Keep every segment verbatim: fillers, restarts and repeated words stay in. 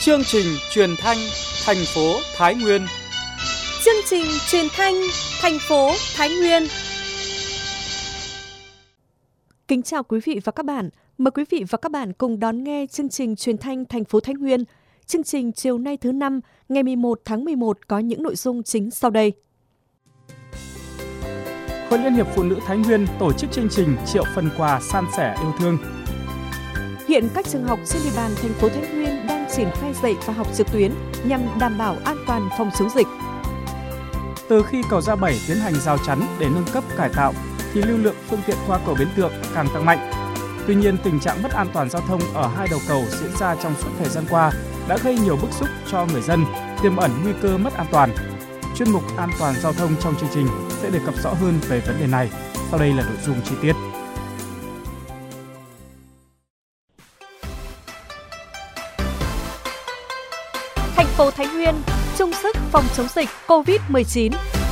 Chương trình truyền thanh thành phố Thái Nguyên. Chương trình truyền thanh thành phố Thái Nguyên. Kính chào quý vị và các bạn. Mời quý vị và các bạn cùng đón nghe chương trình truyền thanh thành phố Thái Nguyên. Chương trình chiều nay thứ năm, ngày mười một tháng mười một có những nội dung chính sau đây. Hội Liên hiệp Phụ nữ Thái Nguyên tổ chức chương trình triệu phần quà san sẻ yêu thương. Hiện các trường học trên địa bàn thành phố Thái Nguyên đang triển khai dạy và học trực tuyến nhằm đảm bảo an toàn phòng chống dịch. Từ khi cầu Gia Bảy tiến hành rào chắn để nâng cấp cải tạo, thì lưu lượng phương tiện qua cầu Bến Tượng càng tăng mạnh. Tuy nhiên, tình trạng mất an toàn giao thông ở hai đầu cầu diễn ra trong suốt thời gian qua đã gây nhiều bức xúc cho người dân, tiềm ẩn nguy cơ mất an toàn. Chuyên mục An toàn giao thông trong chương trình sẽ đề cập rõ hơn về vấn đề này. Sau đây là nội dung chi tiết. Thành phố Thái Nguyên chung sức phòng chống dịch covid mười chín.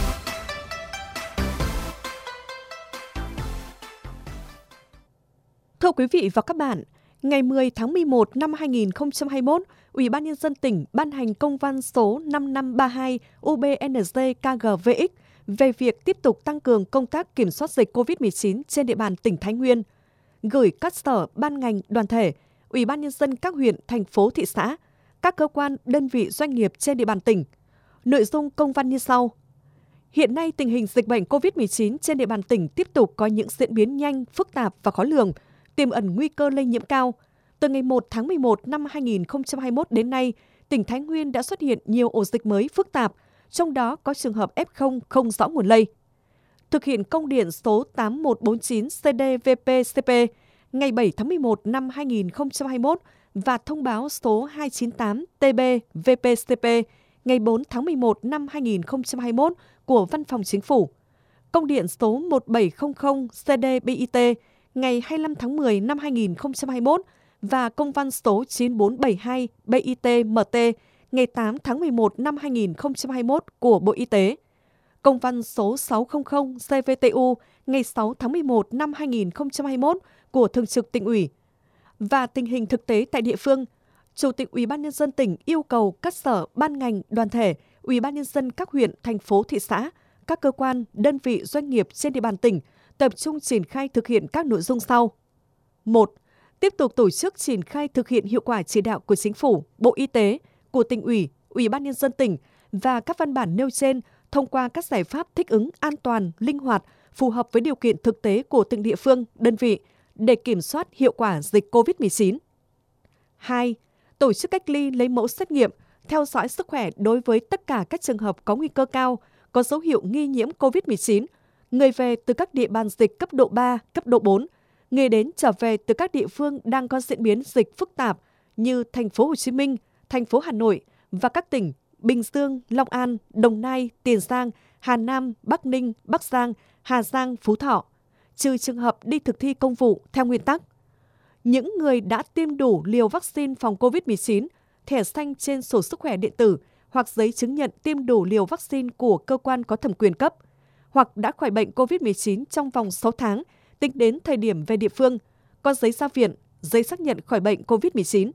Thưa quý vị và các bạn, ngày mười tháng mười một năm hai nghìn không trăm hai mươi mốt, Ủy ban Nhân dân tỉnh ban hành công văn số năm năm ba hai U B N G K G V X về việc tiếp tục tăng cường công tác kiểm soát dịch covid mười chín trên địa bàn tỉnh Thái Nguyên, gửi các sở, ban ngành, đoàn thể, Ủy ban Nhân dân các huyện, thành phố, thị xã, các cơ quan, đơn vị doanh nghiệp trên địa bàn tỉnh. Nội dung công văn như sau. Hiện nay tình hình dịch bệnh covid mười chín trên địa bàn tỉnh tiếp tục có những diễn biến nhanh, phức tạp và khó lường, tiềm ẩn nguy cơ lây nhiễm cao. Từ ngày một tháng mười một năm hai nghìn không trăm hai mươi mốt đến nay, tỉnh Thái Nguyên đã xuất hiện nhiều ổ dịch mới phức tạp, trong đó có trường hợp F không không rõ nguồn lây. Thực hiện công điện số tám một bốn chín C D V P C P ngày bảy tháng mười một năm hai nghìn không trăm hai mươi mốt và thông báo số hai chín tám T B V P C P ngày bốn tháng mười một năm hai nghìn không trăm hai mươi mốt của Văn phòng Chính phủ. Công điện số một bảy không không C D B I T ngày hai mươi lăm tháng mười năm hai nghìn không trăm hai mươi mốt và công văn số chín bốn bảy hai B I T M T ngày tám tháng mười một năm hai nghìn không trăm hai mươi mốt của Bộ Y tế. Công văn số sáu không không C V T U ngày sáu tháng mười một năm hai nghìn không trăm hai mươi mốt của Thường trực Tỉnh ủy. Và tình hình thực tế tại địa phương, Chủ tịch Ủy ban Nhân dân tỉnh yêu cầu các sở, ban ngành, đoàn thể, Ủy ban Nhân dân các huyện, thành phố, thị xã, các cơ quan, đơn vị doanh nghiệp trên địa bàn tỉnh tập trung triển khai thực hiện các nội dung sau. một. Tiếp tục tổ chức triển khai thực hiện hiệu quả chỉ đạo của Chính phủ, Bộ Y tế, của Tỉnh ủy, Ủy ban Nhân dân tỉnh và các văn bản nêu trên thông qua các giải pháp thích ứng an toàn, linh hoạt, phù hợp với điều kiện thực tế của từng địa phương, đơn vị để kiểm soát hiệu quả dịch covid mười chín. hai. Tổ chức cách ly lấy mẫu xét nghiệm, theo dõi sức khỏe đối với tất cả các trường hợp có nguy cơ cao, có dấu hiệu nghi nhiễm covid mười chín, người về từ các địa bàn dịch cấp độ ba, cấp độ bốn, người đến trở về từ các địa phương đang có diễn biến dịch phức tạp như thành phố Hồ Chí Minh, thành phố Hà Nội và các tỉnh Bình Dương, Long An, Đồng Nai, Tiền Giang, Hà Nam, Bắc Ninh, Bắc Giang, Hà Giang, Phú Thọ, trừ trường hợp đi thực thi công vụ theo nguyên tắc. Những người đã tiêm đủ liều vaccine phòng covid mười chín, thẻ xanh trên sổ sức khỏe điện tử hoặc giấy chứng nhận tiêm đủ liều vaccine của cơ quan có thẩm quyền cấp, hoặc đã khỏi bệnh covid mười chín trong vòng sáu tháng tính đến thời điểm về địa phương, có giấy ra viện, giấy xác nhận khỏi bệnh covid mười chín.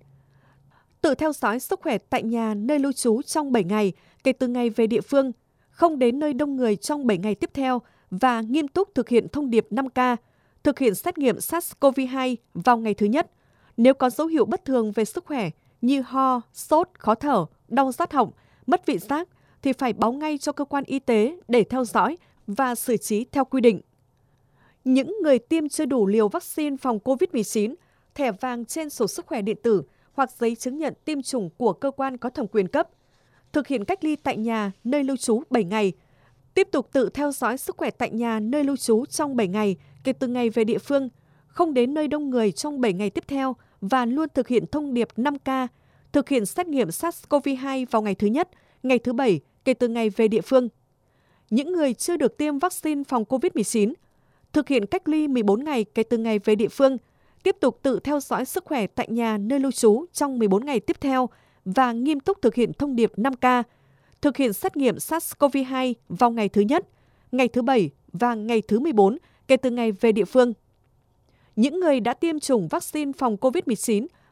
Tự theo dõi sức khỏe tại nhà nơi lưu trú trong bảy ngày kể từ ngày về địa phương, không đến nơi đông người trong bảy ngày tiếp theo và nghiêm túc thực hiện thông điệp năm K, thực hiện xét nghiệm SARS-xê o vê hai vào ngày thứ nhất. Nếu có dấu hiệu bất thường về sức khỏe như ho, sốt, khó thở, đau rát họng, mất vị giác thì phải báo ngay cho cơ quan y tế để theo dõi và xử trí theo quy định. Những người tiêm chưa đủ liều vaccine phòng covid mười chín, thẻ vàng trên sổ sức khỏe điện tử hoặc giấy chứng nhận tiêm chủng của cơ quan có thẩm quyền cấp, thực hiện cách ly tại nhà nơi lưu trú bảy ngày, tiếp tục tự theo dõi sức khỏe tại nhà nơi lưu trú trong bảy ngày kể từ ngày về địa phương, không đến nơi đông người trong bảy ngày tiếp theo và luôn thực hiện thông điệp năm K, thực hiện xét nghiệm SARS-xê o vê hai vào ngày thứ nhất, ngày thứ bảy kể từ ngày về địa phương. Những người chưa được tiêm vaccine phòng covid mười chín, thực hiện cách ly mười bốn ngày kể từ ngày về địa phương, tiếp tục tự theo dõi sức khỏe tại nhà nơi lưu trú trong mười bốn ngày tiếp theo và nghiêm túc thực hiện thông điệp năm K, thực hiện xét nghiệm SARS-xê o vê hai vào ngày thứ nhất, ngày thứ bảy và ngày thứ mười bốn kể từ ngày về địa phương. Những người đã tiêm chủng vaccine phòng covid mười chín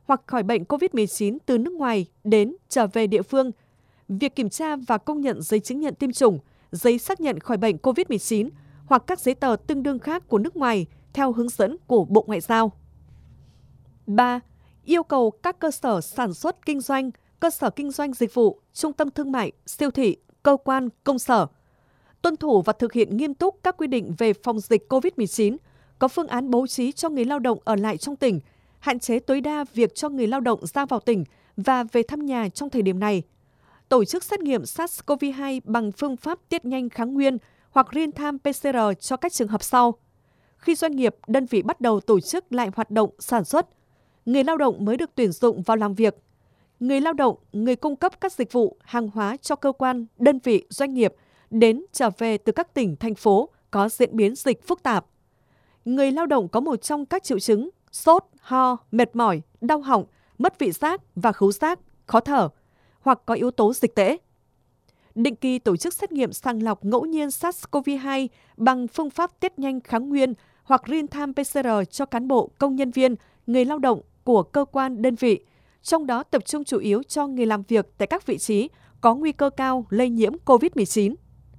hoặc khỏi bệnh covid mười chín từ nước ngoài đến trở về địa phương. Việc kiểm tra và công nhận giấy chứng nhận tiêm chủng, giấy xác nhận khỏi bệnh covid mười chín hoặc các giấy tờ tương đương khác của nước ngoài theo hướng dẫn của Bộ Ngoại giao. ba. Yêu cầu các cơ sở sản xuất kinh doanh, cơ sở kinh doanh dịch vụ, trung tâm thương mại, siêu thị, cơ quan, công sở tuân thủ và thực hiện nghiêm túc các quy định về phòng dịch covid mười chín, có phương án bố trí cho người lao động ở lại trong tỉnh, hạn chế tối đa việc cho người lao động ra vào tỉnh và về thăm nhà trong thời điểm này. Tổ chức xét nghiệm SARS-xê o vê hai bằng phương pháp test nhanh kháng nguyên hoặc real-time pê xê rờ cho các trường hợp sau. Khi doanh nghiệp, đơn vị bắt đầu tổ chức lại hoạt động sản xuất, người lao động mới được tuyển dụng vào làm việc. Người lao động, người cung cấp các dịch vụ, hàng hóa cho cơ quan, đơn vị, doanh nghiệp đến trở về từ các tỉnh, thành phố có diễn biến dịch phức tạp. Người lao động có một trong các triệu chứng sốt, ho, mệt mỏi, đau họng, mất vị giác và khứu giác, khó thở hoặc có yếu tố dịch tễ. Định kỳ tổ chức xét nghiệm sàng lọc ngẫu nhiên SARS-xê o vê hai bằng phương pháp test nhanh kháng nguyên hoặc real-time pê xê rờ cho cán bộ, công nhân viên, người lao động của cơ quan, đơn vị, trong đó tập trung chủ yếu cho người làm việc tại các vị trí có nguy cơ cao lây nhiễm covid mười chín.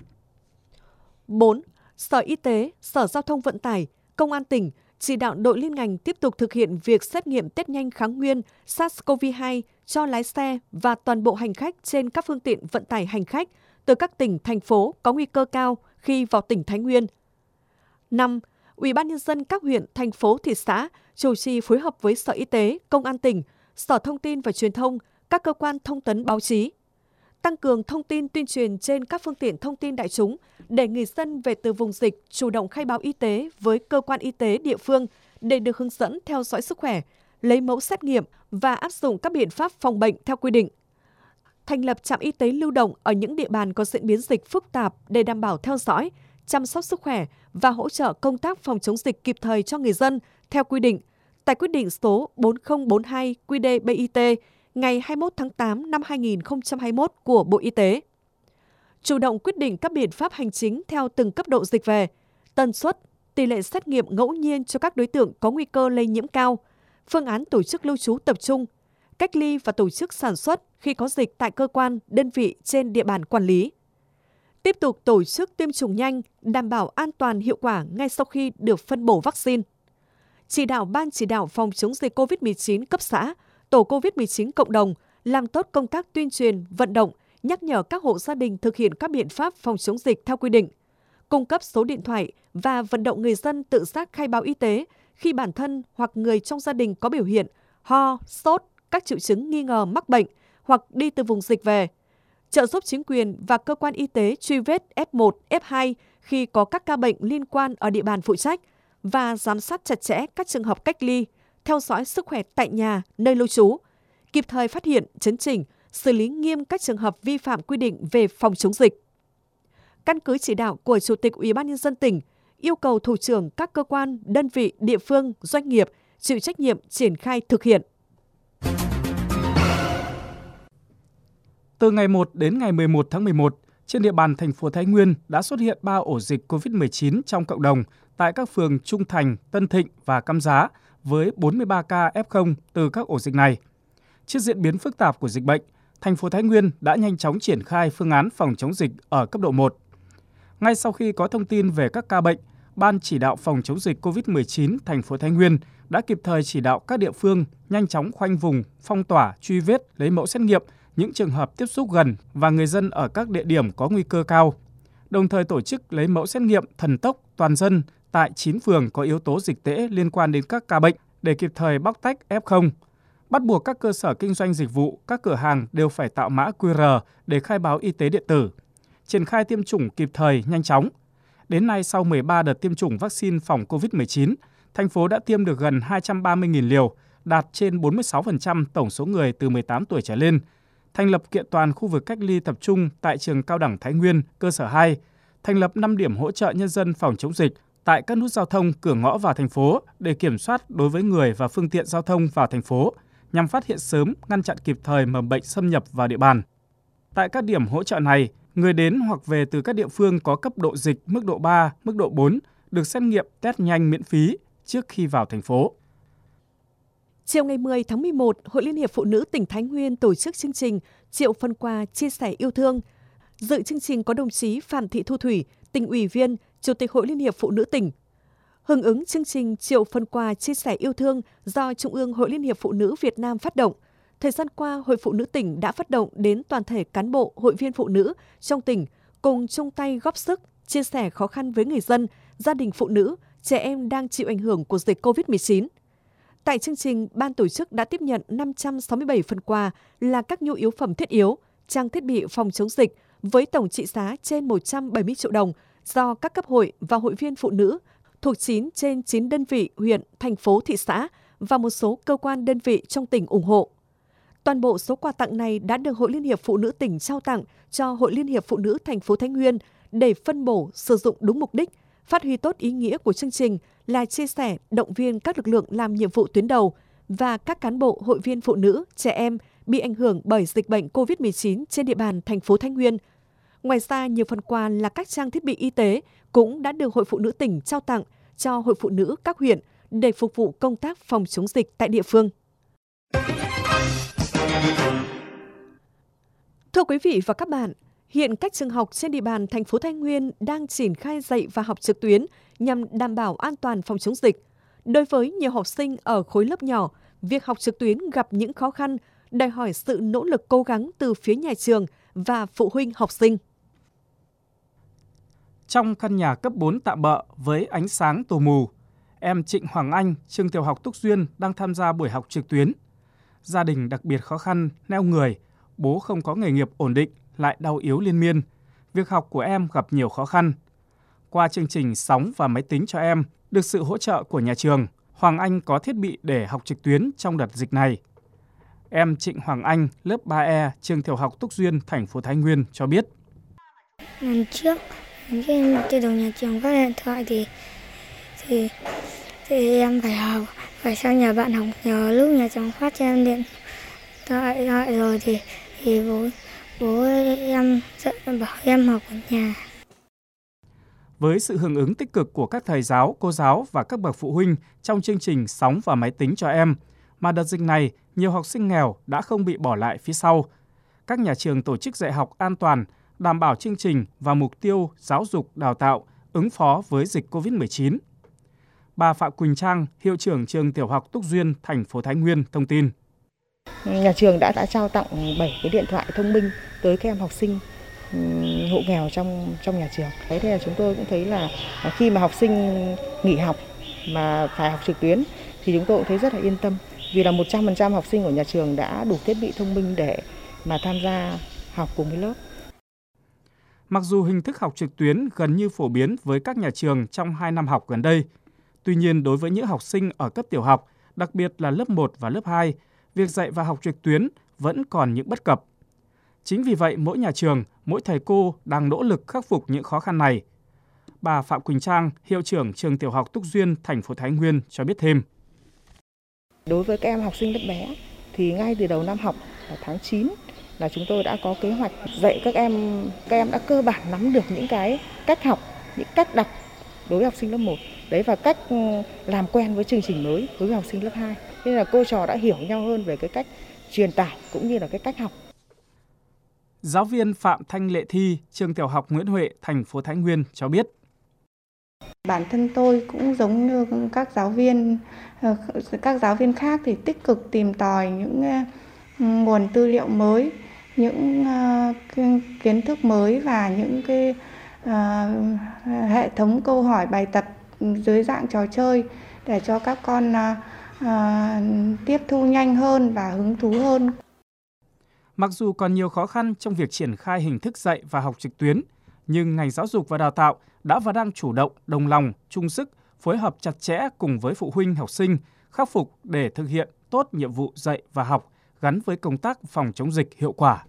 bốn. Sở Y tế, Sở Giao thông Vận tải, Công an tỉnh chỉ đạo đội liên ngành tiếp tục thực hiện việc xét nghiệm test nhanh kháng nguyên SARS-xê o vê hai cho lái xe và toàn bộ hành khách trên các phương tiện vận tải hành khách từ các tỉnh, thành phố có nguy cơ cao khi vào tỉnh Thái Nguyên. năm. Ủy ban nhân dân các huyện, thành phố, thị xã chủ trì phối hợp với Sở Y tế, Công an tỉnh, Sở Thông tin và Truyền thông, các cơ quan thông tấn báo chí, tăng cường thông tin tuyên truyền trên các phương tiện thông tin đại chúng để người dân về từ vùng dịch chủ động khai báo y tế với cơ quan y tế địa phương để được hướng dẫn theo dõi sức khỏe, lấy mẫu xét nghiệm và áp dụng các biện pháp phòng bệnh theo quy định. Thành lập trạm y tế lưu động ở những địa bàn có diễn biến dịch phức tạp để đảm bảo theo dõi, chăm sóc sức khỏe và hỗ trợ công tác phòng chống dịch kịp thời cho người dân theo quy định tại quyết định số bốn không bốn hai quy đê bê i tê ngày hai mươi mốt tháng tám năm hai nghìn không trăm hai mươi mốt của Bộ Y tế. Chủ động quyết định các biện pháp hành chính theo từng cấp độ dịch về, tần suất, tỷ lệ xét nghiệm ngẫu nhiên cho các đối tượng có nguy cơ lây nhiễm cao, phương án tổ chức lưu trú tập trung, cách ly và tổ chức sản xuất khi có dịch tại cơ quan, đơn vị trên địa bàn quản lý. Tiếp tục tổ chức tiêm chủng nhanh, đảm bảo an toàn hiệu quả ngay sau khi được phân bổ vaccine. Chỉ đạo Ban chỉ đạo phòng chống dịch covid mười chín cấp xã, tổ covid mười chín cộng đồng làm tốt công tác tuyên truyền, vận động, nhắc nhở các hộ gia đình thực hiện các biện pháp phòng chống dịch theo quy định, cung cấp số điện thoại và vận động người dân tự giác khai báo y tế khi bản thân hoặc người trong gia đình có biểu hiện ho, sốt, các triệu chứng nghi ngờ mắc bệnh hoặc đi từ vùng dịch về, trợ giúp chính quyền và cơ quan y tế truy vết ép một, ép hai khi có các ca bệnh liên quan ở địa bàn phụ trách và giám sát chặt chẽ các trường hợp cách ly, theo dõi sức khỏe tại nhà, nơi lưu trú, kịp thời phát hiện, chấn chỉnh, xử lý nghiêm các trường hợp vi phạm quy định về phòng chống dịch. Căn cứ chỉ đạo của Chủ tịch Ủy ban nhân dân tỉnh, yêu cầu thủ trưởng các cơ quan, đơn vị, địa phương, doanh nghiệp chịu trách nhiệm triển khai thực hiện. Từ ngày một đến ngày mười một tháng mười một, trên địa bàn thành phố Thái Nguyên đã xuất hiện ba ổ dịch covid mười chín trong cộng đồng tại các phường Trung Thành, Tân Thịnh và Cam Giá với bốn mươi ba ca ép không từ các ổ dịch này. Trước diễn biến phức tạp của dịch bệnh, thành phố Thái Nguyên đã nhanh chóng triển khai phương án phòng chống dịch ở cấp độ một. Ngay sau khi có thông tin về các ca bệnh, Ban chỉ đạo phòng chống dịch covid mười chín thành phố Thái Nguyên đã kịp thời chỉ đạo các địa phương nhanh chóng khoanh vùng, phong tỏa, truy vết, lấy mẫu xét nghiệm những trường hợp tiếp xúc gần và người dân ở các địa điểm có nguy cơ cao, đồng thời tổ chức lấy mẫu xét nghiệm thần tốc toàn dân tại chín phường có yếu tố dịch tễ liên quan đến các ca bệnh để kịp thời bóc tách ép không. Bắt buộc các cơ sở kinh doanh dịch vụ, các cửa hàng đều phải tạo mã quy rờ để khai báo y tế điện tử. Triển khai tiêm chủng kịp thời, nhanh chóng. Đến nay, sau mười ba đợt tiêm chủng vaccine phòng covid mười chín, thành phố đã tiêm được gần hai trăm ba mươi nghìn liều, đạt trên bốn mươi sáu phần trăm tổng số người từ mười tám tuổi trở lên. Thành lập kiện toàn khu vực cách ly tập trung tại trường Cao đẳng Thái Nguyên, cơ sở hai. Thành lập năm điểm hỗ trợ nhân dân phòng chống dịch tại các nút giao thông cửa ngõ vào thành phố để kiểm soát đối với người và phương tiện giao thông vào thành phố, nhằm phát hiện sớm, ngăn chặn kịp thời mầm bệnh xâm nhập vào địa bàn. Tại các điểm hỗ trợ này, người đến hoặc về từ các địa phương có cấp độ dịch mức độ ba, mức độ bốn được xét nghiệm test nhanh miễn phí trước khi vào thành phố. Chiều ngày mười tháng mười một, Hội Liên hiệp Phụ nữ tỉnh Thái Nguyên tổ chức chương trình Triệu phần quà chia sẻ yêu thương. Dự chương trình có đồng chí Phạm Thị Thu Thủy, tỉnh ủy viên, Chủ tịch Hội Liên hiệp Phụ nữ tỉnh. Hưởng ứng chương trình Triệu phần quà chia sẻ yêu thương do Trung ương Hội Liên hiệp Phụ nữ Việt Nam phát động, thời gian qua, Hội Phụ nữ tỉnh đã phát động đến toàn thể cán bộ, hội viên phụ nữ trong tỉnh cùng chung tay góp sức, chia sẻ khó khăn với người dân, gia đình phụ nữ, trẻ em đang chịu ảnh hưởng của dịch covid mười chín. Tại chương trình, ban tổ chức đã tiếp nhận năm trăm sáu mươi bảy phần quà là các nhu yếu phẩm thiết yếu, trang thiết bị phòng chống dịch với tổng trị giá trên một trăm bảy mươi triệu đồng do các cấp hội và hội viên phụ nữ thuộc chín trên chín đơn vị huyện, thành phố, thị xã và một số cơ quan đơn vị trong tỉnh ủng hộ. Toàn bộ số quà tặng này đã được Hội Liên hiệp Phụ nữ tỉnh trao tặng cho Hội Liên hiệp Phụ nữ thành phố Thái Nguyên để phân bổ sử dụng đúng mục đích, phát huy tốt ý nghĩa của chương trình là chia sẻ, động viên các lực lượng làm nhiệm vụ tuyến đầu và các cán bộ, hội viên phụ nữ, trẻ em bị ảnh hưởng bởi dịch bệnh covid mười chín trên địa bàn thành phố Thái Nguyên. Ngoài ra, nhiều phần quà là các trang thiết bị y tế cũng đã được Hội Phụ nữ tỉnh trao tặng cho Hội Phụ nữ các huyện để phục vụ công tác phòng chống dịch tại địa phương. Thưa quý vị và các bạn, hiện các trường học trên địa bàn thành phố Thái Nguyên đang triển khai dạy và học trực tuyến nhằm đảm bảo an toàn phòng chống dịch. Đối với nhiều học sinh ở khối lớp nhỏ, việc học trực tuyến gặp những khó khăn, đòi hỏi sự nỗ lực cố gắng từ phía nhà trường và phụ huynh học sinh. Trong căn nhà cấp bốn tạm bợ với ánh sáng tù mù, em Trịnh Hoàng Anh, trường tiểu học Túc Duyên đang tham gia buổi học trực tuyến. Gia đình đặc biệt khó khăn, neo người, bố không có nghề nghiệp ổn định, lại đau yếu liên miên. Việc học của em gặp nhiều khó khăn. Qua chương trình sóng và máy tính cho em, được sự hỗ trợ của nhà trường, Hoàng Anh có thiết bị để học trực tuyến trong đợt dịch này. Em Trịnh Hoàng Anh, lớp ba E, trường tiểu học Túc Duyên, thành phố Thái Nguyên cho biết. Lần trước, khi từ đầu nhà trường phát điện thoại thì, thì, thì em phải học, phải sang nhà bạn học nhờ lúc nhà trường phát cho em điện thoại gọi rồi thì, thì bố, bố em dạy bảo em học ở nhà. Với sự hưởng ứng tích cực của các thầy giáo, cô giáo và các bậc phụ huynh trong chương trình sóng và máy tính cho em, mà đợt dịch này, nhiều học sinh nghèo đã không bị bỏ lại phía sau. Các nhà trường tổ chức dạy học an toàn, đảm bảo chương trình và mục tiêu giáo dục đào tạo ứng phó với dịch covid mười chín. Bà Phạm Quỳnh Trang, hiệu trưởng trường tiểu học Túc Duyên, thành phố Thái Nguyên thông tin. Nhà trường đã đã trao tặng bảy cái điện thoại thông minh tới các em học sinh hộ nghèo trong trong nhà trường. Thế thì là chúng tôi cũng thấy là khi mà học sinh nghỉ học mà phải học trực tuyến thì chúng tôi cũng thấy rất là yên tâm, vì là một trăm phần trăm học sinh của nhà trường đã đủ thiết bị thông minh để mà tham gia học cùng với lớp. Mặc dù hình thức học trực tuyến gần như phổ biến với các nhà trường trong hai năm học gần đây, tuy nhiên đối với những học sinh ở cấp tiểu học, đặc biệt là lớp một và lớp hai, việc dạy và học trực tuyến vẫn còn những bất cập. Chính vì vậy, mỗi nhà trường, mỗi thầy cô đang nỗ lực khắc phục những khó khăn này. Bà Phạm Quỳnh Trang, hiệu trưởng trường tiểu học Túc Duyên, thành phố Thái Nguyên cho biết thêm. Đối với các em học sinh lớp bé, thì ngay từ đầu năm học ở tháng chín là chúng tôi đã có kế hoạch dạy các em, các em đã cơ bản nắm được những cái cách học, những cách đọc đối với học sinh lớp một, đấy và cách làm quen với chương trình mới đối với học sinh lớp hai. Nên là cô trò đã hiểu nhau hơn về cái cách truyền tải cũng như là cái cách học. Giáo viên Phạm Thanh Lệ Thi, trường tiểu học Nguyễn Huệ, thành phố Thái Nguyên cho biết. Bản thân tôi cũng giống như các giáo viên các giáo viên khác thì tích cực tìm tòi những nguồn tư liệu mới, những kiến thức mới và những cái hệ thống câu hỏi bài tập dưới dạng trò chơi để cho các con tiếp thu nhanh hơn và hứng thú hơn. Mặc dù còn nhiều khó khăn trong việc triển khai hình thức dạy và học trực tuyến, nhưng ngành giáo dục và đào tạo đã và đang chủ động, đồng lòng, chung sức, phối hợp chặt chẽ cùng với phụ huynh học sinh, khắc phục để thực hiện tốt nhiệm vụ dạy và học gắn với công tác phòng chống dịch hiệu quả.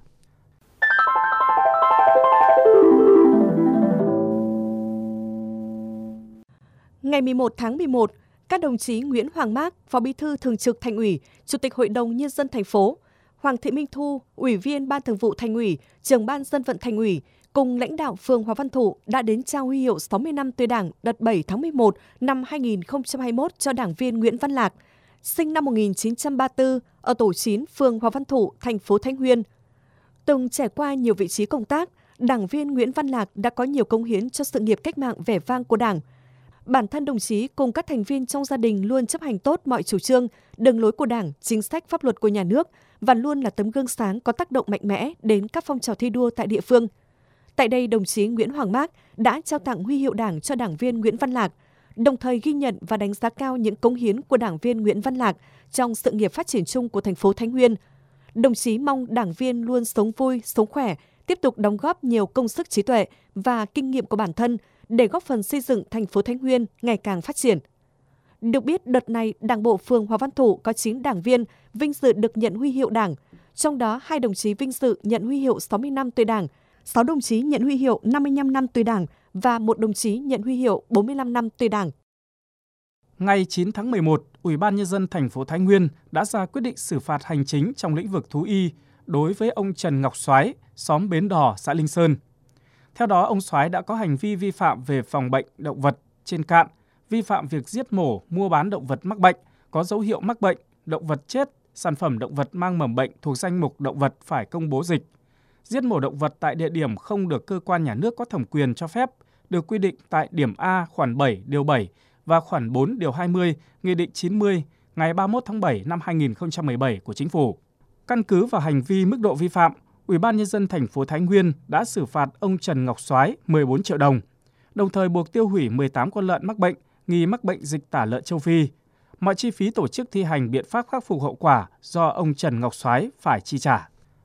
Ngày mười một tháng mười một, các đồng chí Nguyễn Hoàng Mác, Phó Bí thư Thường trực Thành ủy, Chủ tịch Hội đồng Nhân dân thành phố, Hoàng Thị Minh Thu, Ủy viên Ban Thường vụ Thành ủy, Trưởng Ban Dân vận Thành ủy, cùng lãnh đạo phường Hòa Văn Thụ đã đến trao huy hiệu sáu mươi năm tuổi Đảng đợt bảy tháng mười một năm hai nghìn không trăm hai mươi mốt cho đảng viên Nguyễn Văn Lạc. sinh năm một nghìn chín trăm ba mươi tư, ở tổ chín, phường Hoàng Văn Thụ, thành phố Thái Nguyên. Từng trải qua nhiều vị trí công tác, đảng viên Nguyễn Văn Lạc đã có nhiều cống hiến cho sự nghiệp cách mạng vẻ vang của Đảng. Bản thân đồng chí cùng các thành viên trong gia đình luôn chấp hành tốt mọi chủ trương, đường lối của Đảng, chính sách pháp luật của nhà nước và luôn là tấm gương sáng có tác động mạnh mẽ đến các phong trào thi đua tại địa phương. Tại đây, đồng chí Nguyễn Hoàng Mác đã trao tặng huy hiệu Đảng cho đảng viên Nguyễn Văn Lạc, đồng thời ghi nhận và đánh giá cao những cống hiến của đảng viên Nguyễn Văn Lạc trong sự nghiệp phát triển chung của thành phố Thái Nguyên. Đồng chí mong đảng viên luôn sống vui, sống khỏe, tiếp tục đóng góp nhiều công sức trí tuệ và kinh nghiệm của bản thân để góp phần xây dựng thành phố Thái Nguyên ngày càng phát triển. Được biết, đợt này, Đảng bộ phường Hoàng Văn Thụ có chín đảng viên vinh dự được nhận huy hiệu Đảng, trong đó hai đồng chí vinh dự nhận huy hiệu sáu mươi năm tuổi Đảng, sáu đồng chí nhận huy hiệu năm mươi lăm năm tuổi Đảng và một đồng chí nhận huy hiệu bốn mươi lăm năm tuổi Đảng. Ngày chín tháng mười một, Ủy ban Nhân dân thành phố Thái Nguyên đã ra quyết định xử phạt hành chính trong lĩnh vực thú y đối với ông Trần Ngọc Soái, xóm Bến Đò, xã Linh Sơn. Theo đó, ông Soái đã có hành vi vi phạm về phòng bệnh động vật trên cạn, vi phạm việc giết mổ, mua bán động vật mắc bệnh, có dấu hiệu mắc bệnh, động vật chết, sản phẩm động vật mang mầm bệnh thuộc danh mục động vật phải công bố dịch, giết mổ động vật tại địa điểm không được cơ quan nhà nước có thẩm quyền cho phép, được quy định tại điểm A khoản bảy điều bảy và khoản bốn điều hai mươi Nghị định chín mươi ngày ba mươi mốt tháng bảy năm hai nghìn không trăm mười bảy của Chính phủ. Căn cứ vào hành vi mức độ vi phạm, Ủy ban Nhân dân thành phố Thái Nguyên đã xử phạt ông Trần Ngọc Soái mười bốn triệu đồng, đồng thời buộc tiêu hủy mười tám con lợn mắc bệnh, nghi mắc bệnh dịch tả lợn châu Phi. Mọi chi phí tổ chức thi hành biện pháp khắc phục hậu quả do ông Trần Ngọc Soái phải chi trả.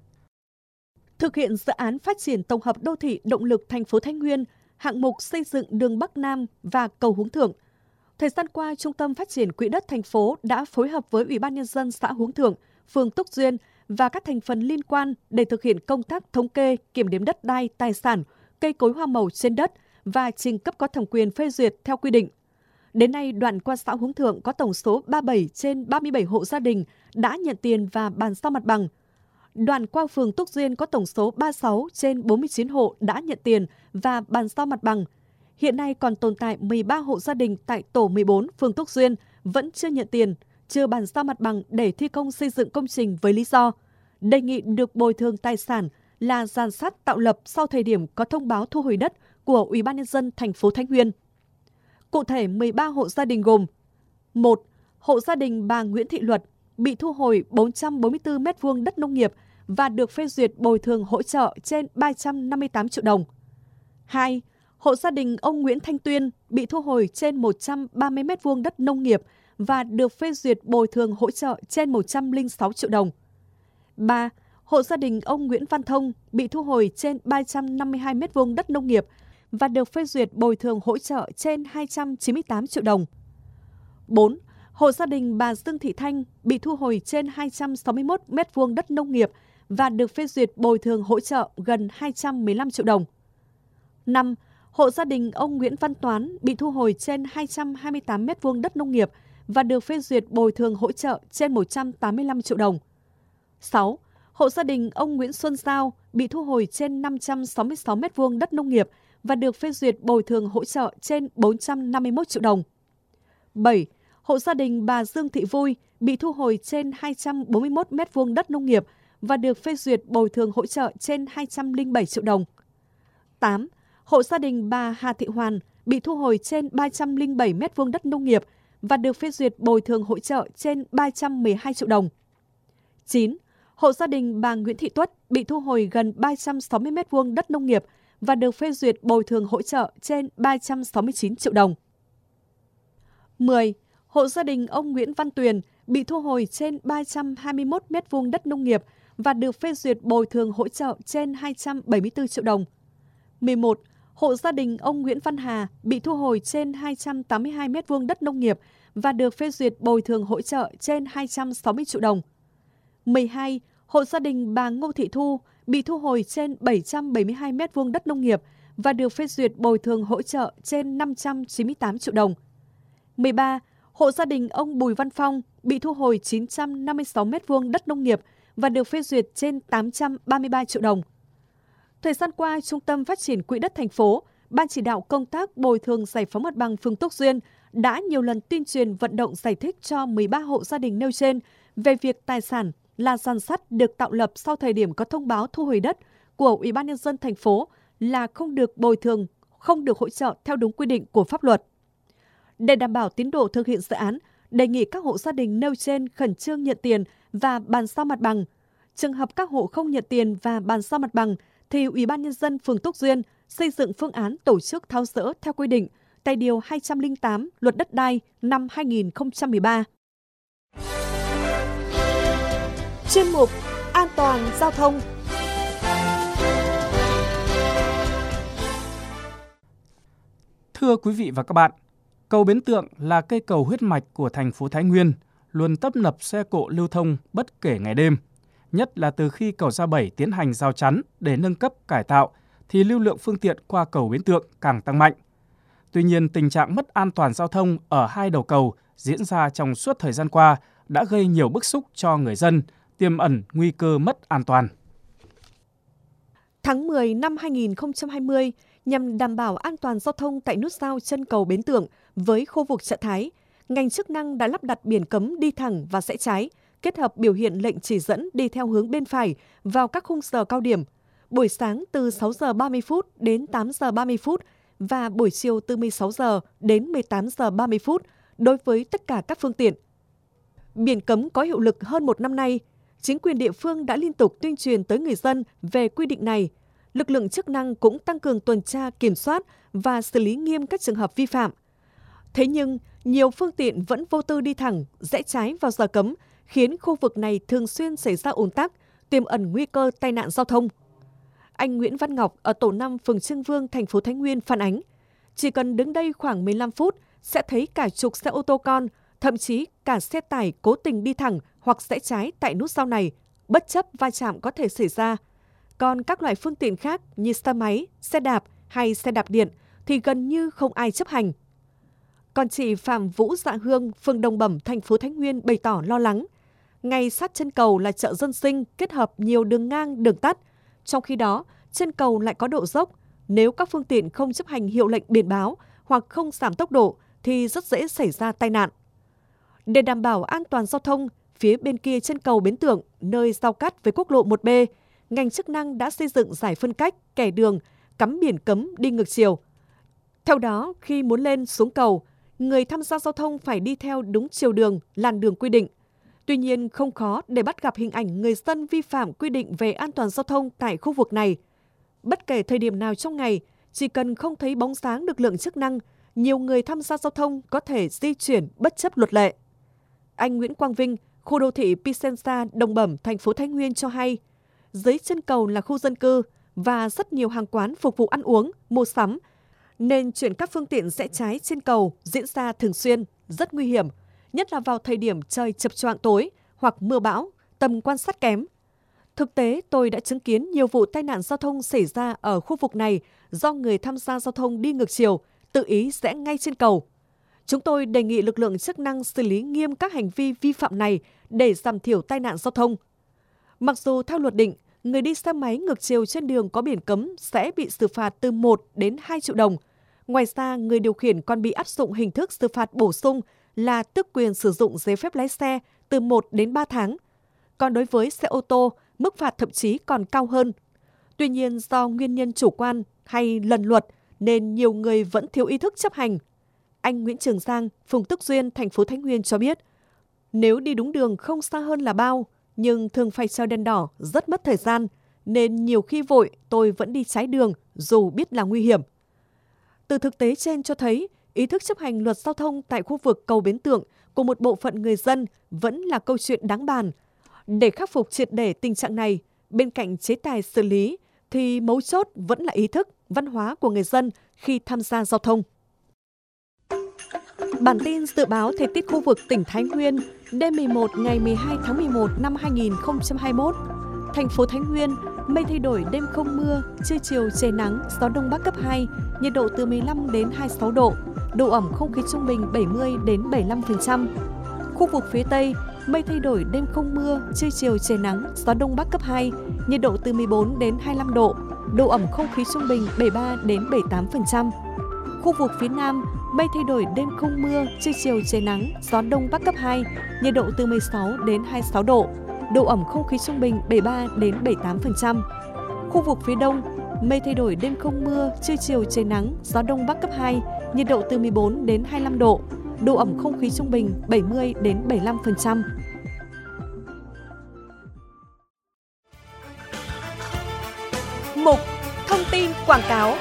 Thực hiện dự án phát triển tổng hợp đô thị động lực thành phố Thái Nguyên, hạng mục xây dựng đường Bắc Nam và cầu Hướng Thượng. Thời gian qua, Trung tâm Phát triển Quỹ đất thành phố đã phối hợp với Ủy ban Nhân dân xã Hướng Thượng, phường Túc Duyên và các thành phần liên quan để thực hiện công tác thống kê, kiểm đếm đất đai, tài sản, cây cối hoa màu trên đất và trình cấp có thẩm quyền phê duyệt theo quy định. Đến nay, đoạn qua xã Hướng Thượng có tổng số ba mươi bảy trên ba mươi bảy hộ gia đình đã nhận tiền và bàn giao mặt bằng. Đoạn qua phường Túc Duyên có tổng số ba mươi sáu trên bốn mươi chín hộ đã nhận tiền và bàn giao mặt bằng. Hiện nay còn tồn tại mười ba hộ gia đình tại tổ mười bốn phường Túc Duyên vẫn chưa nhận tiền, chưa bàn giao mặt bằng để thi công xây dựng công trình với lý do đề nghị được bồi thường tài sản là giàn sắt tạo lập sau thời điểm có thông báo thu hồi đất của Ủy ban Nhân dân thành phố Thái Nguyên. Cụ thể, mười ba hộ gia đình gồm: một. Hộ gia đình bà Nguyễn Thị Luật bị thu hồi bốn trăm bốn mươi tư mét vuông đất nông nghiệp và được phê duyệt bồi thường hỗ trợ trên ba trăm năm mươi tám triệu đồng. hai. Hộ gia đình ông Nguyễn Thanh Tuyên bị thu hồi trên một trăm ba mươi mét vuông đất nông nghiệp và được phê duyệt bồi thường hỗ trợ trên một trăm lẻ sáu triệu đồng. ba. Hộ gia đình ông Nguyễn Văn Thông bị thu hồi trên ba trăm năm mươi hai mét vuông đất nông nghiệp và được phê duyệt bồi thường hỗ trợ trên hai trăm chín mươi tám triệu đồng. bốn. Hộ gia đình bà Dương Thị Thanh bị thu hồi trên hai trăm sáu mươi mốt mét vuông đất nông nghiệp và được phê duyệt bồi thường hỗ trợ gần hai trăm mười lăm triệu đồng. năm. Hộ gia đình ông Nguyễn Văn Toán bị thu hồi trên hai trăm hai mươi tám mét vuông đất nông nghiệp và được phê duyệt bồi thường hỗ trợ trên một trăm tám mươi lăm triệu đồng. sáu. Hộ gia đình ông Nguyễn Xuân Giao bị thu hồi trên năm trăm sáu mươi sáu mét vuông đất nông nghiệp và được phê duyệt bồi thường hỗ trợ trên bốn trăm năm mươi mốt triệu đồng. bảy. Hộ gia đình bà Dương Thị Vui bị thu hồi trên hai trăm bốn mươi mốt mét vuông đất nông nghiệp và được phê duyệt bồi thường hỗ trợ trên hai trăm lẻ bảy triệu đồng. tám. Hộ gia đình bà Hà Thị Hoàn bị thu hồi trên ba trăm lẻ bảy mét vuông đất nông nghiệp và được phê duyệt bồi thường hỗ trợ trên ba trăm mười hai triệu đồng. chín. Hộ gia đình bà Nguyễn Thị Tuất bị thu hồi gần ba trăm sáu mươi mét vuông đất nông nghiệp và được phê duyệt bồi thường hỗ trợ trên ba trăm sáu mươi chín triệu đồng. mười. Hộ gia đình ông Nguyễn Văn Tuyền bị thu hồi trên ba trăm hai mươi mốt mét vuông đất nông nghiệp và được phê duyệt bồi thường hỗ trợ trên hai trăm bảy mươi tư triệu đồng. mười một. Hộ gia đình ông Nguyễn Văn Hà bị thu hồi trên hai trăm tám mươi hai mét vuông đất nông nghiệp và được phê duyệt bồi thường hỗ trợ trên hai trăm sáu mươi triệu đồng. mười hai. Hộ gia đình bà Ngô Thị Thu bị thu hồi trên bảy trăm bảy mươi hai mét vuông đất nông nghiệp và được phê duyệt bồi thường hỗ trợ trên năm trăm chín mươi tám triệu đồng. mười ba. Hộ gia đình ông Bùi Văn Phong bị thu hồi chín trăm năm mươi sáu mét vuông đất nông nghiệp và được phê duyệt trên tám trăm ba mươi ba triệu đồng. Thời gian qua, Trung tâm Phát triển Quỹ đất thành phố, Ban chỉ đạo công tác bồi thường giải phóng mặt bằng phường Túc Duyên đã nhiều lần tuyên truyền vận động giải thích cho mười ba hộ gia đình nêu trên về việc tài sản là giàn sắt được tạo lập sau thời điểm có thông báo thu hồi đất của Ủy ban nhân dân thành phố là không được bồi thường, không được hỗ trợ theo đúng quy định của pháp luật. Để đảm bảo tiến độ thực hiện dự án, đề nghị các hộ gia đình nêu trên khẩn trương nhận tiền và bàn giao mặt bằng. Trường hợp các hộ không nhận tiền và bàn giao mặt bằng thì Ủy ban nhân dân phường Túc Duyên xây dựng phương án tổ chức tháo dỡ theo quy định tại điều hai trăm lẻ tám Luật Đất đai năm hai nghìn không trăm mười ba. Chuyên mục An toàn giao thông. Thưa quý vị và các bạn, cầu Bến Tượng là cây cầu huyết mạch của thành phố Thái Nguyên, luôn tấp nập xe cộ lưu thông bất kể ngày đêm. Nhất là từ khi cầu Gia Bảy tiến hành rào chắn để nâng cấp cải tạo, thì lưu lượng phương tiện qua cầu Bến Tượng càng tăng mạnh. Tuy nhiên, tình trạng mất an toàn giao thông ở hai đầu cầu diễn ra trong suốt thời gian qua đã gây nhiều bức xúc cho người dân, tiềm ẩn nguy cơ mất an toàn. Tháng mười năm hai nghìn không trăm hai mươi, nhằm đảm bảo an toàn giao thông tại nút giao chân cầu Bến Tượng với khu vực chợ Thái, ngành chức năng đã lắp đặt biển cấm đi thẳng và rẽ trái, kết hợp biểu hiện lệnh chỉ dẫn đi theo hướng bên phải vào các khung giờ cao điểm, buổi sáng từ sáu giờ ba mươi phút đến tám giờ ba mươi phút và buổi chiều từ mười sáu giờ đến mười tám giờ ba mươi phút đối với tất cả các phương tiện. Biển cấm có hiệu lực hơn một năm nay, chính quyền địa phương đã liên tục tuyên truyền tới người dân về quy định này. Lực lượng chức năng cũng tăng cường tuần tra, kiểm soát và xử lý nghiêm các trường hợp vi phạm. Thế nhưng, nhiều phương tiện vẫn vô tư đi thẳng, rẽ trái vào giờ cấm, khiến khu vực này thường xuyên xảy ra ùn tắc, tiềm ẩn nguy cơ tai nạn giao thông. Anh Nguyễn Văn Ngọc ở tổ năm phường Trương Vương, thành phố Thái Nguyên phản ánh, chỉ cần đứng đây khoảng mười lăm phút sẽ thấy cả chục xe ô tô con, thậm chí cả xe tải cố tình đi thẳng hoặc rẽ trái tại nút giao này, bất chấp va chạm có thể xảy ra. Còn các loại phương tiện khác như xe máy, xe đạp hay xe đạp điện thì gần như không ai chấp hành. Còn chị Phạm Vũ Dạ Hương, phường Đồng Bẩm, thành phố Thái Nguyên bày tỏ lo lắng. Ngay sát chân cầu là chợ dân sinh kết hợp nhiều đường ngang, đường tắt. Trong khi đó, chân cầu lại có độ dốc. Nếu các phương tiện không chấp hành hiệu lệnh biển báo hoặc không giảm tốc độ thì rất dễ xảy ra tai nạn. Để đảm bảo an toàn giao thông, phía bên kia chân cầu Bến Tượng, nơi giao cắt với quốc lộ một B, ngành chức năng đã xây dựng giải phân cách, kẻ đường, cắm biển cấm đi ngược chiều. Theo đó, khi muốn lên xuống cầu, người tham gia giao thông phải đi theo đúng chiều đường, làn đường quy định. Tuy nhiên, không khó để bắt gặp hình ảnh người dân vi phạm quy định về an toàn giao thông tại khu vực này. Bất kể thời điểm nào trong ngày, chỉ cần không thấy bóng dáng lực lượng chức năng, nhiều người tham gia giao thông có thể di chuyển bất chấp luật lệ. Anh Nguyễn Quang Vinh, khu đô thị Pisensa, Đồng Bẩm, thành phố Thái Nguyên cho hay, dưới chân cầu là khu dân cư và rất nhiều hàng quán phục vụ ăn uống, mua sắm, nên chuyển các phương tiện rẽ trái trên cầu diễn ra thường xuyên, rất nguy hiểm, nhất là vào thời điểm trời chập choạng tối hoặc mưa bão, tầm quan sát kém. Thực tế, tôi đã chứng kiến nhiều vụ tai nạn giao thông xảy ra ở khu vực này do người tham gia giao thông đi ngược chiều, tự ý rẽ ngay trên cầu. Chúng tôi đề nghị lực lượng chức năng xử lý nghiêm các hành vi vi phạm này để giảm thiểu tai nạn giao thông. Mặc dù theo luật định, người đi xe máy ngược chiều trên đường có biển cấm sẽ bị xử phạt từ một đến hai triệu đồng. Ngoài ra, người điều khiển còn bị áp dụng hình thức xử phạt bổ sung là tước quyền sử dụng giấy phép lái xe từ một đến ba tháng. Còn đối với xe ô tô, mức phạt thậm chí còn cao hơn. Tuy nhiên, do nguyên nhân chủ quan hay lần luật nên nhiều người vẫn thiếu ý thức chấp hành. Anh Nguyễn Trường Giang, phường Túc Duyên, thành phố Thái Nguyên cho biết, nếu đi đúng đường không xa hơn là bao, nhưng thường phải treo đèn đỏ rất mất thời gian, nên nhiều khi vội tôi vẫn đi trái đường dù biết là nguy hiểm. Từ thực tế trên cho thấy, ý thức chấp hành luật giao thông tại khu vực cầu Bến Tượng của một bộ phận người dân vẫn là câu chuyện đáng bàn. Để khắc phục triệt để tình trạng này, bên cạnh chế tài xử lý, thì mấu chốt vẫn là ý thức, văn hóa của người dân khi tham gia giao thông. Bản tin dự báo thời tiết khu vực tỉnh Thái Nguyên đêm mười một ngày mười hai tháng mười một năm hai nghìn không trăm hai mươi mốt. Thành phố Thái Nguyên, mây thay đổi, đêm không mưa, trưa chiều trời nắng, gió đông bắc cấp hai, nhiệt độ từ mười lăm đến hai mươi sáu độ, độ ẩm không khí trung bình bảy mươi đến bảy mươi lăm phần trăm. Khu vực phía Tây, mây thay đổi, đêm không mưa, trưa chiều trời nắng, gió đông bắc cấp hai, nhiệt độ từ mười bốn đến hai mươi lăm độ, độ ẩm không khí trung bình bảy mươi ba đến bảy mươi tám phần trăm. Khu vực phía Nam, mây thay đổi, đêm không mưa, trưa chiều trời nắng, gió đông bắc cấp hai, nhiệt độ từ mười sáu đến hai mươi sáu độ, độ ẩm không khí trung bình bảy mươi ba đến bảy mươi tám phần trăm. Khu vực phía Đông, mây thay đổi, đêm không mưa, trưa chiều trời nắng, gió đông bắc cấp hai, nhiệt độ từ mười bốn đến hai mươi lăm độ, độ ẩm không khí trung bình bảy mươi đến bảy mươi lăm phần trăm. Mục Thông tin quảng cáo.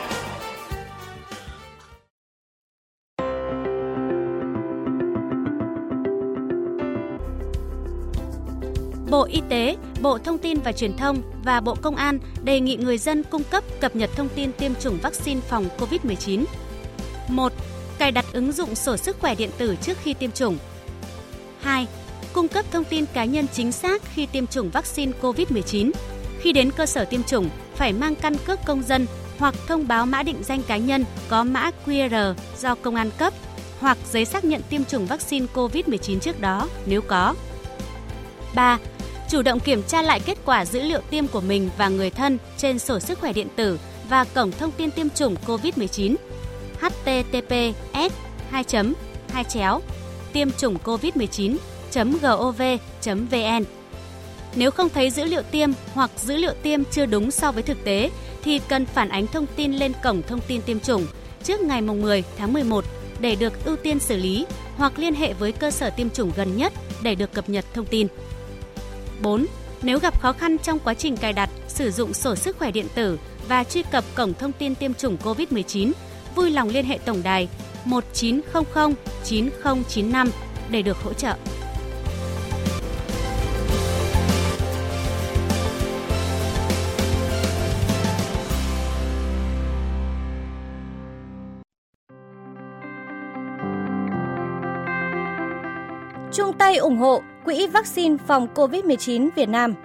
Bộ Y tế, Bộ Thông tin và Truyền thông và Bộ Công an đề nghị người dân cung cấp cập nhật thông tin tiêm chủng vaccine phòng covid mười chín. một. Cài đặt ứng dụng sổ sức khỏe điện tử trước khi tiêm chủng. hai. Cung cấp thông tin cá nhân chính xác khi tiêm chủng vaccine covid mười chín. Khi đến cơ sở tiêm chủng, phải mang căn cước công dân hoặc thông báo mã định danh cá nhân có mã quy rờ do công an cấp hoặc giấy xác nhận tiêm chủng vaccine covid mười chín trước đó nếu có. ba. Chủ động kiểm tra lại kết quả dữ liệu tiêm của mình và người thân trên sổ sức khỏe điện tử và cổng thông tin tiêm chủng covid mười chín h t t p s hai chấm hai chéo tiêm chủng covid mười chín chấm gov chấm vn. Nếu không thấy dữ liệu tiêm hoặc dữ liệu tiêm chưa đúng so với thực tế thì cần phản ánh thông tin lên cổng thông tin tiêm chủng trước ngày mười tháng mười một để được ưu tiên xử lý hoặc liên hệ với cơ sở tiêm chủng gần nhất để được cập nhật thông tin. bốn. Nếu gặp khó khăn trong quá trình cài đặt, sử dụng sổ sức khỏe điện tử và truy cập cổng thông tin tiêm chủng covid mười chín, vui lòng liên hệ tổng đài một chín không không chín không chín năm để được hỗ trợ. Chung tay ủng hộ Quỹ vaccine phòng covid mười chín Việt Nam.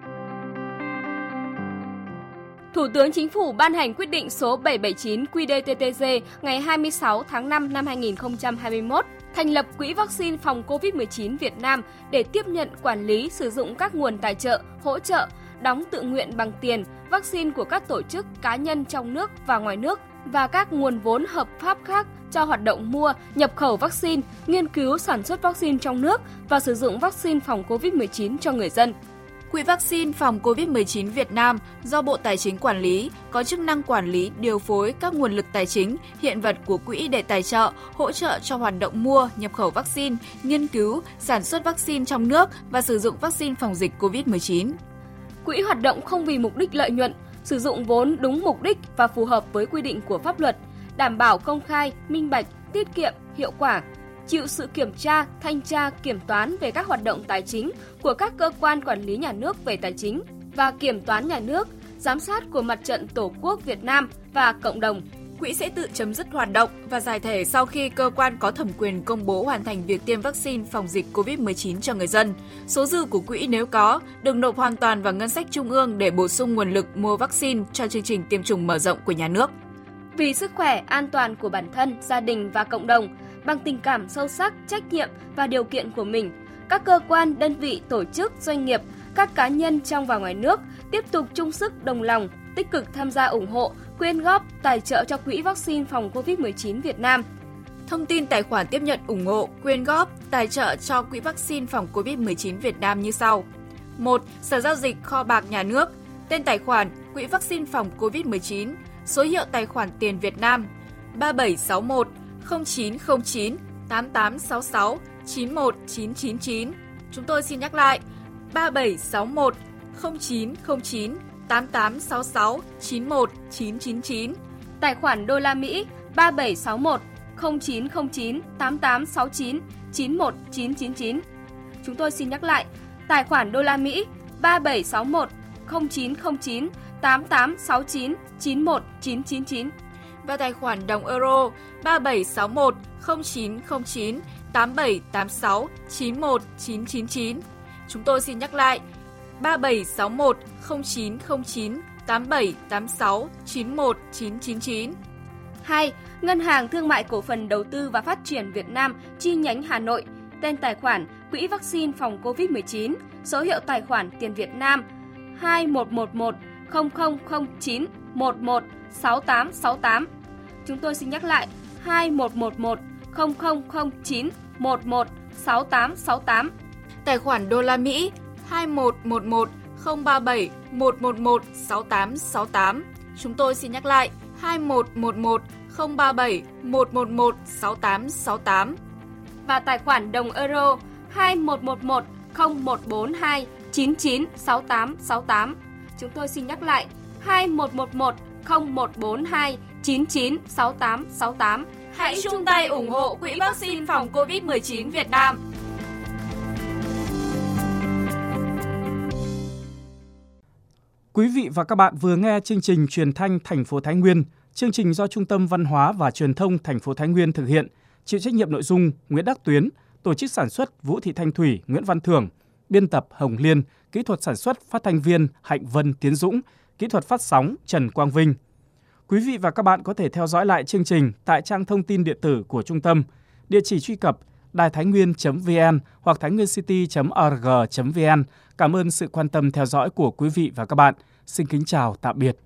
Thủ tướng Chính phủ ban hành quyết định số bảy trăm bảy mươi chín Q D T T G ngày hai mươi sáu tháng năm năm hai nghìn không trăm hai mươi mốt thành lập Quỹ vaccine phòng covid mười chín Việt Nam để tiếp nhận, quản lý, sử dụng các nguồn tài trợ, hỗ trợ, đóng tự nguyện bằng tiền vaccine của các tổ chức, cá nhân trong nước và ngoài nước và các nguồn vốn hợp pháp khác cho hoạt động mua, nhập khẩu vaccine, nghiên cứu sản xuất vaccine trong nước và sử dụng vaccine phòng covid mười chín cho người dân. Quỹ vaccine phòng covid mười chín Việt Nam do Bộ Tài chính quản lý, có chức năng quản lý, điều phối các nguồn lực tài chính, hiện vật của quỹ để tài trợ, hỗ trợ cho hoạt động mua, nhập khẩu vaccine, nghiên cứu, sản xuất vaccine trong nước và sử dụng vaccine phòng dịch covid mười chín. Quỹ hoạt động không vì mục đích lợi nhuận, sử dụng vốn đúng mục đích và phù hợp với quy định của pháp luật, đảm bảo công khai, minh bạch, tiết kiệm, hiệu quả, chịu sự kiểm tra, thanh tra, kiểm toán về các hoạt động tài chính của các cơ quan quản lý nhà nước về tài chính và kiểm toán nhà nước, giám sát của Mặt trận Tổ quốc Việt Nam và cộng đồng. Quỹ sẽ tự chấm dứt hoạt động và giải thể sau khi cơ quan có thẩm quyền công bố hoàn thành việc tiêm vaccine phòng dịch covid mười chín cho người dân. Số dư của quỹ nếu có, được nộp hoàn toàn vào ngân sách trung ương để bổ sung nguồn lực mua vaccine cho chương trình tiêm chủng mở rộng của nhà nước. Vì sức khỏe, an toàn của bản thân, gia đình và cộng đồng, bằng tình cảm sâu sắc, trách nhiệm và điều kiện của mình, các cơ quan, đơn vị, tổ chức, doanh nghiệp, các cá nhân trong và ngoài nước tiếp tục chung sức đồng lòng, tích cực tham gia ủng hộ, quyên góp, tài trợ cho Quỹ vaccine phòng covid mười chín Việt Nam. Thông tin tài khoản tiếp nhận ủng hộ, quyên góp, tài trợ cho Quỹ vaccine phòng covid mười chín Việt Nam như sau. một. Sở Giao dịch Kho bạc Nhà nước. Tên tài khoản Quỹ vaccine phòng covid mười chín. Số hiệu tài khoản tiền Việt Nam ba bảy sáu một không chín không chín tám tám sáu sáu chín một chín chín chín. Chúng tôi xin nhắc lại ba bảy sáu một không chín không chín tám tám sáu sáu chín một chín chín chín. Tài khoản đô la Mỹ ba bảy sáu một không chín không chín tám tám sáu chín chín một chín chín chín. Chúng tôi xin nhắc lại tài khoản đô la Mỹ ba bảy sáu một không chín không chín tám tám sáu chín chín một chín chín chín. Và tài khoản đồng euro ba bảy sáu một không chín không chín tám bảy tám sáu chín một chín chín chín. Chúng tôi xin nhắc lại ba bảy sáu một không chín không chín tám bảy tám sáu chín một chín chín chín. hai. Ngân hàng Thương mại Cổ phần Đầu tư và Phát triển Việt Nam chi nhánh Hà Nội. Tên tài khoản Quỹ vaccine phòng covid mười chín. Số hiệu tài khoản tiền Việt Nam hai một một một không không không chín một một sáu tám sáu tám. Chúng tôi xin nhắc lại hai một một một không không không chín một một sáu tám sáu tám. Tài khoản đô la Mỹ hai một một một không ba bảy một một một sáu tám sáu tám. Chúng tôi xin nhắc lại hai một một một không ba bảy một một một sáu tám sáu tám. Và tài khoản đồng euro hai một một một không một bốn hai chín chín sáu tám sáu tám. Chúng tôi xin nhắc lại hai một một một không một bốn hai chín chín sáu tám sáu tám. Hãy chung tay ủng hộ Quỹ vaccine phòng covid mười chín Việt Nam. Quý vị và các bạn vừa nghe chương trình truyền thanh thành phố Thái Nguyên, chương trình do Trung tâm Văn hóa và Truyền thông thành phố Thái Nguyên thực hiện, chịu trách nhiệm nội dung Nguyễn Đắc Tuyến, tổ chức sản xuất Vũ Thị Thanh Thủy, Nguyễn Văn Thưởng, biên tập Hồng Liên, kỹ thuật sản xuất phát thanh viên Hạnh Vân Tiến Dũng, kỹ thuật phát sóng Trần Quang Vinh. Quý vị và các bạn có thể theo dõi lại chương trình tại trang thông tin điện tử của trung tâm, địa chỉ truy cập đài thái nguyên chấm vn hoặc thái nguyên city chấm org chấm vn. Cảm ơn sự quan tâm theo dõi của quý vị và các bạn. Xin kính chào, tạm biệt.